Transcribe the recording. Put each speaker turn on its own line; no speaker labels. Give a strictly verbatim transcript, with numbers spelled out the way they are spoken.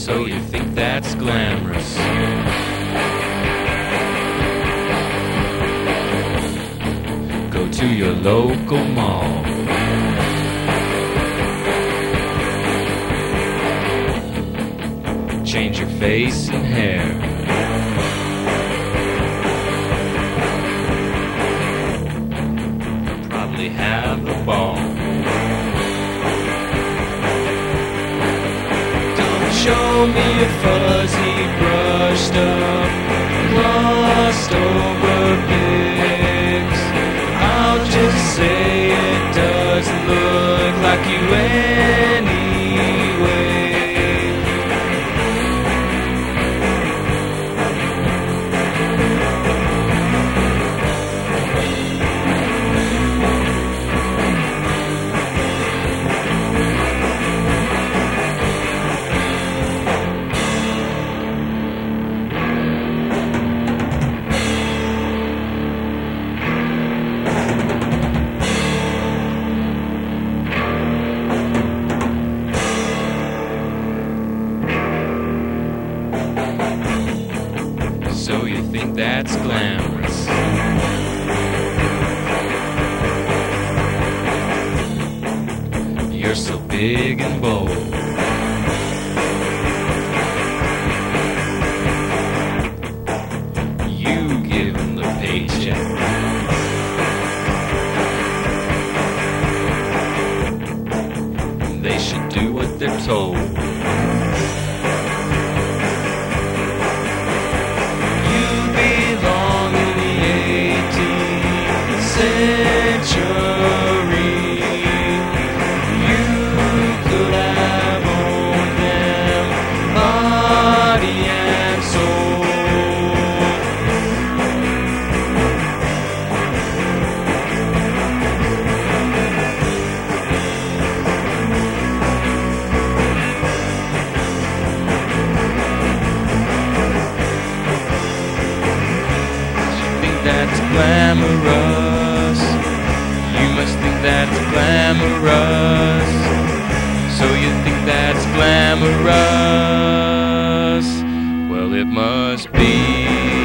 So you think that's glamorous? Go to your local mall. Change your face and hair. Probably have a ball. Don't show me a fuzzy, brushed up, glossed over pics. I'll just say it doesn't look like you anyway. So you think that's glamorous? You're so big and bold. You give them the paycheck. They should do what they're told. Century, you could have owned them, body and soul. You think that's glamorous? You must think that's glamorous. So you think that's glamorous? Well, it must be.